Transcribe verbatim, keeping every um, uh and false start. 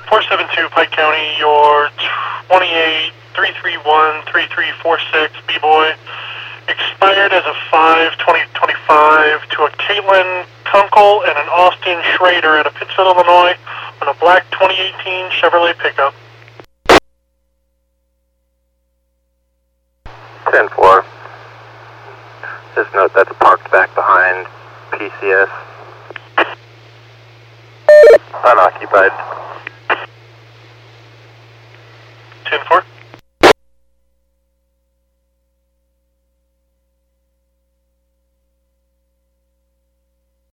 four seven two Pike County, your twenty-eight three three one three three four six B-Boy expired as a five twenty twenty-five to a Caitlin Kunkel and an Austin Schrader at a Pittsfield, Illinois on a black twenty eighteen Chevrolet pickup. ten four. Just note that's parked back behind P C S. Unoccupied. ten four.